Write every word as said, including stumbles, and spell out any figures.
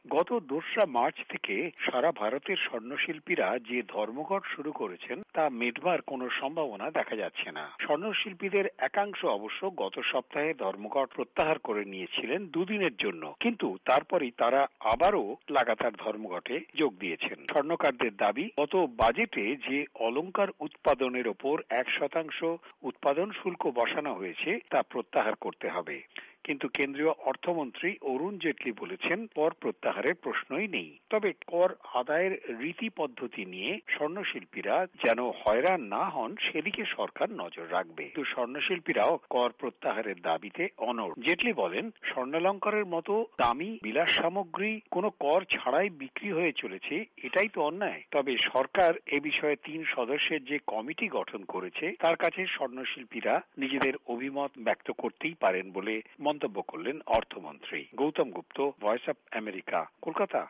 গত দোসরা মার্চ থেকে সারা ভারতের স্বর্ণশিল্পীরা যে ধর্মঘট শুরু করেছেন তা মিটবার কোনো সম্ভাবনা দেখা যাচ্ছে না। স্বর্ণশিল্পীদের একাংশ অবশ্য গত সপ্তাহে ধর্মঘট প্রত্যাহার করে নিয়েছিলেন দুদিনের জন্য, কিন্তু তারপরই তারা আবারও লাগাতার ধর্মঘটে যোগ দিয়েছেন। স্বর্ণকারদের দাবি, গত বাজেটে যে অলংকার উৎপাদনের ওপর এক শতাংশ উৎপাদন শুল্ক বসানো হয়েছে তা প্রত্যাহার করতে হবে। কিন্তু কেন্দ্রীয় অর্থমন্ত্রী অরুণ জেটলি বলেছেন কর প্রত্যাহারের প্রশ্নই নেই। তবে কর আদায়ের রীতি পদ্ধতি নিয়ে স্বর্ণশিল্পীরা যেন হয়রান না হন সেদিকে সরকার নজর রাখবে। কিন্তু স্বর্ণশিল্পীরাও কর প্রত্যাহারের দাবিতে অনড়। জেটলি বলেন, স্বর্ণালংকারের মতো দামি বিলাস সামগ্রী কোনো কর ছাড়াই বিক্রি হয়ে চলেছে, এটাই তো অন্যায়। তবে সরকার এ বিষয়ে তিন সদস্যের যে কমিটি গঠন করেছে তার কাছে স্বর্ণশিল্পীরা নিজেদের অভিমত ব্যক্ত করতেই পারেন বলে মন্তব্য করলেন অর্থমন্ত্রী। Goutam Gupta, voice of America, Kolkata.